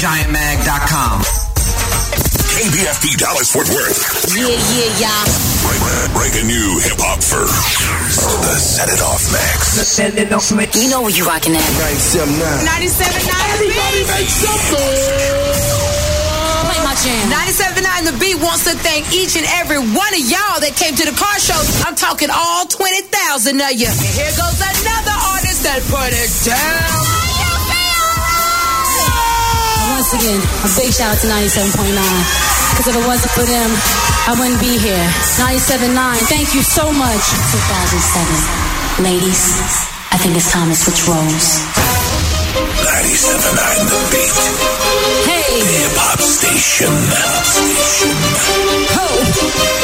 SuperGiantMag.com. KBFD Dallas Fort Worth. Yeah, y'all. Breaking new hip hop first. The Set It Off Max. You know where you rocking at. 97.9. 97.9. Everybody make something. Play my jam. 97.9 The Beat wants to thank each and every one of y'all that came to the car show. I'm talking all 20,000 of you. And here goes another artist that put it down. Once again, a big shout out to 97.9. Because if it wasn't for them, I wouldn't be here. 97.9, thank you so much. 2007. Ladies, I think it's time to switch roles. 97.9 The Beat. Hey! Hip Hop Station. Ho!